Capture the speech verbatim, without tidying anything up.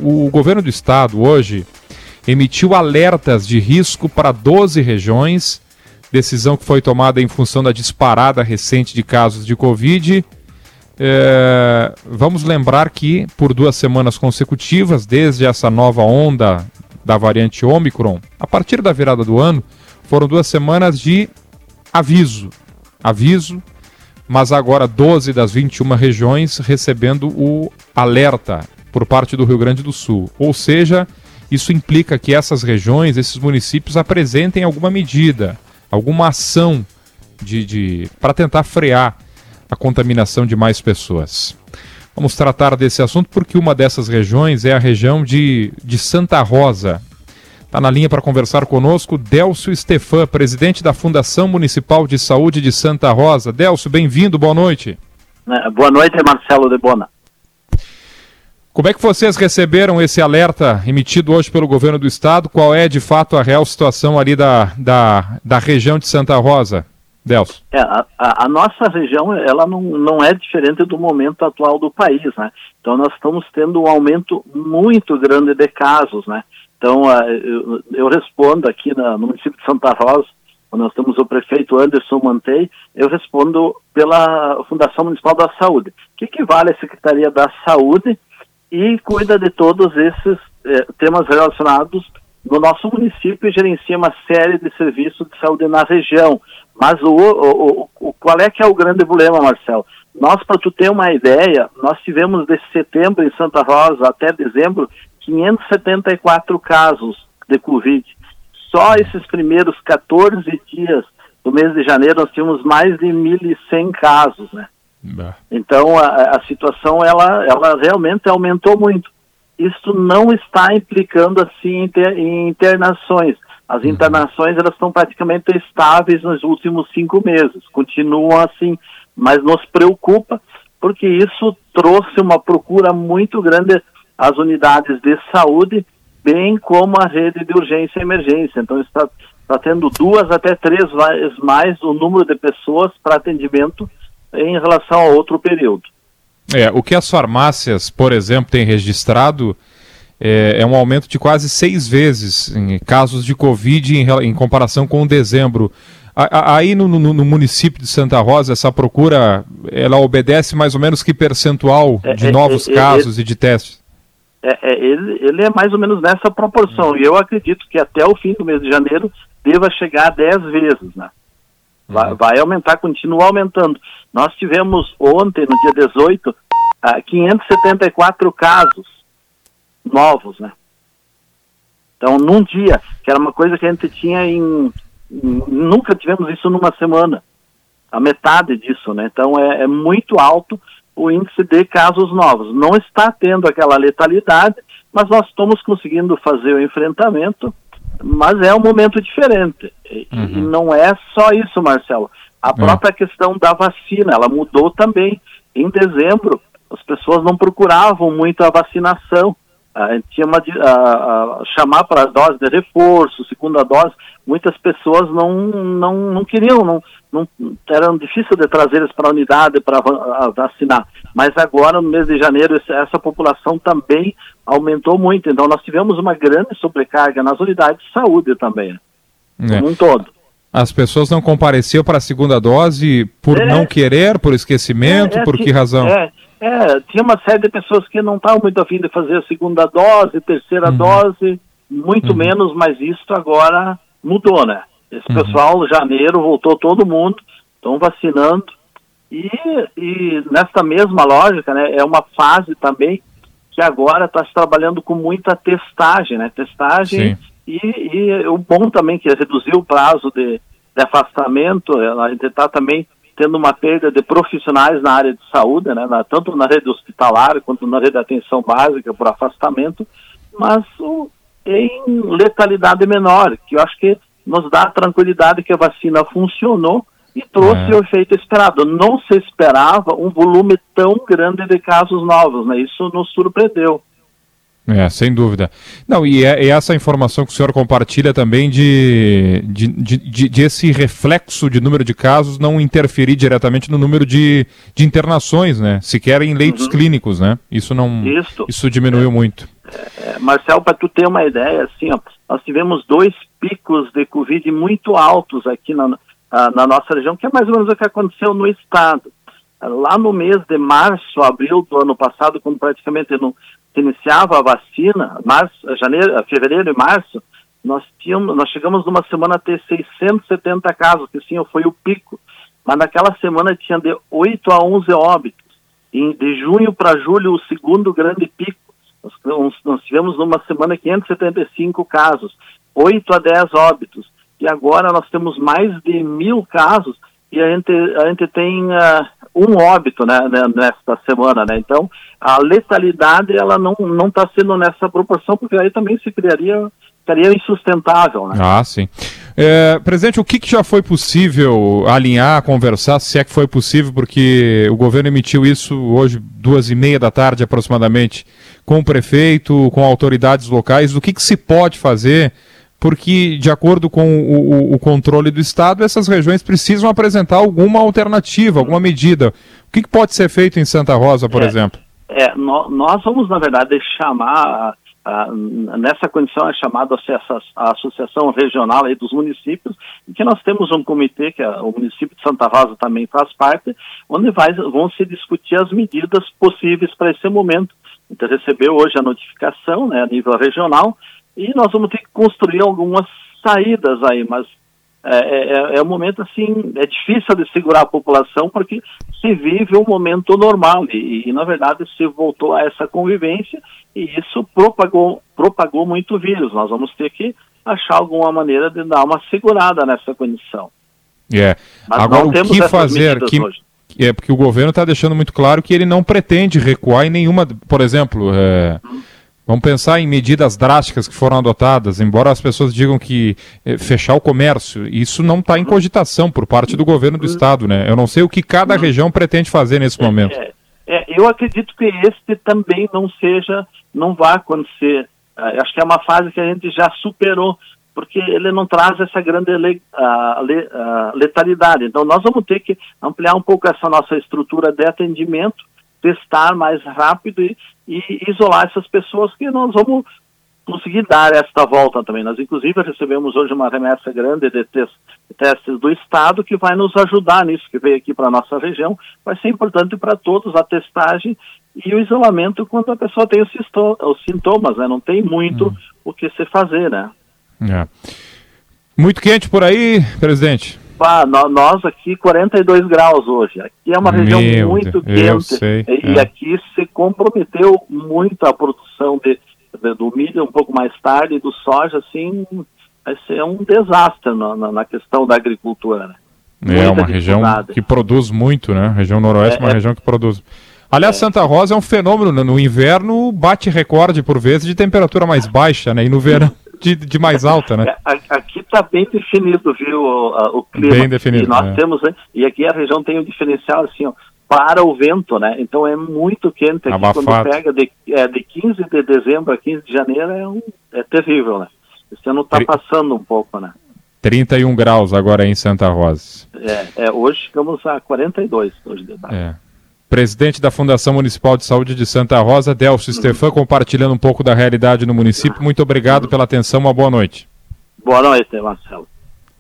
o governo do estado hoje emitiu alertas de risco para doze regiões, decisão que foi tomada em função da disparada recente de casos de Covid. É, vamos lembrar que por duas semanas consecutivas, desde essa nova onda da variante Ômicron, a partir da virada do ano, foram duas semanas de aviso, aviso, mas agora doze das vinte e uma regiões recebendo o alerta por parte do Rio Grande do Sul. Ou seja, isso implica que essas regiões, esses municípios apresentem alguma medida, alguma ação de, de, para tentar frear a contaminação de mais pessoas. Vamos tratar desse assunto porque uma dessas regiões é a região de, de Santa Rosa. Está na linha para conversar conosco Délcio Stefan, presidente da Fundação Municipal de Saúde de Santa Rosa. Délcio, bem-vindo, boa noite. É, boa noite, Marcelo de Bona. Como é que vocês receberam esse alerta emitido hoje pelo governo do estado? Qual é, de fato, a real situação ali da, da, da região de Santa Rosa, Délcio? É, a, a, a nossa região, ela não, não é diferente do momento atual do país, né? Então nós estamos tendo um aumento muito grande de casos, né? Então, uh, eu, eu respondo aqui na, no município de Santa Rosa, onde nós temos o prefeito Anderson Mantei, eu respondo pela Fundação Municipal da Saúde, que equivale à Secretaria da Saúde e cuida de todos esses eh, temas relacionados no nosso município e gerencia uma série de serviços de saúde na região. Mas o, o, o, qual é que é o grande problema, Marcelo? Nós, para tu ter uma ideia, nós tivemos de setembro em Santa Rosa até dezembro quinhentos e setenta e quatro casos de Covid. Só esses primeiros quatorze dias do mês de janeiro nós tínhamos mais de mil e cem casos, né? Bah. Então a, a situação ela, ela realmente aumentou muito. Isso não está implicando assim inter, em internações. As uhum. internações elas estão praticamente estáveis nos últimos cinco meses, continuam assim, mas nos preocupa porque isso trouxe uma procura muito grande às unidades de saúde, bem como a rede de urgência e emergência. Então está, está tendo duas até três vezes mais o número de pessoas para atendimento em relação a outro período. É, o que as farmácias, por exemplo, têm registrado é, é um aumento de quase seis vezes em casos de Covid em, em comparação com dezembro. A, a, aí no, no, no município de Santa Rosa, essa procura, ela obedece mais ou menos que percentual de é, novos é, casos é, e de testes? É, é, ele, ele é mais ou menos nessa proporção, uhum. e eu acredito que até o fim do mês de janeiro deva chegar a dez vezes, né? Vai, uhum. vai aumentar, continua aumentando. Nós tivemos ontem, no dia dezoito, uh, quinhentos e setenta e quatro casos novos, né? Então, num dia, que era uma coisa que a gente tinha em... em nunca tivemos isso numa semana. A metade disso, né? Então, é, é muito alto o índice de casos novos. Não está tendo aquela letalidade, mas nós estamos conseguindo fazer o enfrentamento, mas é um momento diferente. Uhum. E não é só isso, Marcelo. A uhum. própria questão da vacina, ela mudou também. Em dezembro, as pessoas não procuravam muito a vacinação. A gente tinha uma, a, a, chamar para a dose de reforço, segunda dose, muitas pessoas não, não, não queriam, não, não, era difícil de trazê-los para a unidade para vacinar. Mas agora, no mês de janeiro, essa, essa população também aumentou muito. Então, nós tivemos uma grande sobrecarga nas unidades de saúde também, é. como um todo. As pessoas não compareciam para a segunda dose por é, não querer, por esquecimento, é, é, por que razão? É, é, tinha uma série de pessoas que não estavam muito afim de fazer a segunda dose, terceira uhum. dose, muito uhum. menos, mas isso agora mudou, né? Esse uhum. pessoal, janeiro, voltou todo mundo, estão vacinando, e, e nessa mesma lógica, né, é uma fase também que agora está se trabalhando com muita testagem, né? Testagem e, e o bom também que é reduzir o prazo de, de afastamento, a gente está também tendo uma perda de profissionais na área de saúde, né, na, tanto na rede hospitalar quanto na rede de atenção básica por afastamento, mas o, em letalidade menor, que eu acho que nos dá a tranquilidade que a vacina funcionou e trouxe é. o efeito esperado. Não se esperava um volume tão grande de casos novos, né? Isso nos surpreendeu. É, sem dúvida. Não, e, é, e essa informação que o senhor compartilha também de, de, de, de, de esse reflexo de número de casos não interferir diretamente no número de, de internações, né? Sequer em leitos uhum. clínicos, né? Isso não. Isso, isso diminuiu é, muito. É, Marcel, para tu ter uma ideia, assim, ó, nós tivemos dois picos de Covid muito altos aqui na, na nossa região, que é mais ou menos o que aconteceu no estado. Lá no mês de março, abril do ano passado, quando praticamente não se iniciava a vacina, março, janeiro, fevereiro e março, nós, tínhamos, nós chegamos numa semana a ter seiscentos e setenta casos, que sim, foi o pico. Mas naquela semana tinha de oito a onze óbitos. E de junho para julho, o segundo grande pico. Nós, nós tivemos numa semana quinhentos e setenta e cinco casos, oito a dez óbitos. E agora nós temos mais de mil casos e a gente, a gente tem uh, um óbito, né, nesta semana, né? Então, a letalidade, ela não não está sendo nessa proporção, porque aí também se criaria, seria insustentável, né? Ah, sim. É, presidente, o que, que já foi possível alinhar, conversar, se é que foi possível, porque o governo emitiu isso hoje, duas e meia da tarde aproximadamente, com o prefeito, com autoridades locais, o que, que se pode fazer? Porque, de acordo com o, o, o controle do Estado, essas regiões precisam apresentar alguma alternativa, alguma medida. O que, que pode ser feito em Santa Rosa, por é, exemplo? É, no, nós vamos, na verdade, chamar, a, nessa condição é chamada a Associação Regional aí dos Municípios, em que nós temos um comitê, que é, o município de Santa Rosa também faz parte, onde vai, vão se discutir as medidas possíveis para esse momento. Então, recebeu hoje a notificação, né, a nível regional, e nós vamos ter que construir algumas saídas aí, mas é, é, é um momento assim, é difícil de segurar a população porque se vive um momento normal e, e na verdade se voltou a essa convivência e isso propagou, propagou muito vírus. Nós vamos ter que achar alguma maneira de dar uma segurada nessa condição. É. Agora o que fazer? Que... É porque o governo está deixando muito claro que ele não pretende recuar em nenhuma, por exemplo... É... Hum. Vamos pensar em medidas drásticas que foram adotadas, embora as pessoas digam que eh, fechar o comércio, isso não está em cogitação por parte do governo do Estado, né? Eu não sei o que cada região pretende fazer nesse momento. É, é, eu acredito que este também não seja, não vai acontecer. Uh, acho que é uma fase que a gente já superou, porque ele não traz essa grande le, uh, le, uh, letalidade. Então nós vamos ter que ampliar um pouco essa nossa estrutura de atendimento, testar mais rápido e, e isolar essas pessoas que nós vamos conseguir dar esta volta também. Nós, inclusive, recebemos hoje uma remessa grande de, tes, de testes do Estado que vai nos ajudar nisso, que veio aqui para a nossa região. Vai ser importante para todos a testagem e o isolamento quando a pessoa tem os, os sintomas, né? Não tem muito hum. o que se fazer, né? É. Muito quente por aí, presidente? Ah, nós aqui quarenta e dois graus hoje. Aqui é uma região Meu muito Deus, quente sei, e é. aqui se comprometeu muito a produção de, de, do milho um pouco mais tarde, do soja, assim, vai ser um desastre na, na, na questão da agricultura. Né? É uma região que produz muito, né? A região noroeste é uma é, região que produz. Aliás, é. Santa Rosa é um fenômeno, né? No inverno bate recorde por vezes de temperatura mais baixa, né? E no verão de, de mais alta, né? Aqui está bem definido, viu, o, o clima. Bem definido. E nós é. temos, e aqui a região tem um diferencial assim, ó, para o vento, né? Então é muito quente aqui. Abafado. Quando pega de, é, de quinze de dezembro a quinze de janeiro é, um, é terrível, né? Esse ano está passando um pouco, né? trinta e um graus agora em Santa Rosa. É, é hoje chegamos a quarenta e dois hoje de tarde. É. Presidente da Fundação Municipal de Saúde de Santa Rosa, Delcio uhum. Stefan, compartilhando um pouco da realidade no município. Muito obrigado pela atenção, uma boa noite. Boa noite, Marcelo.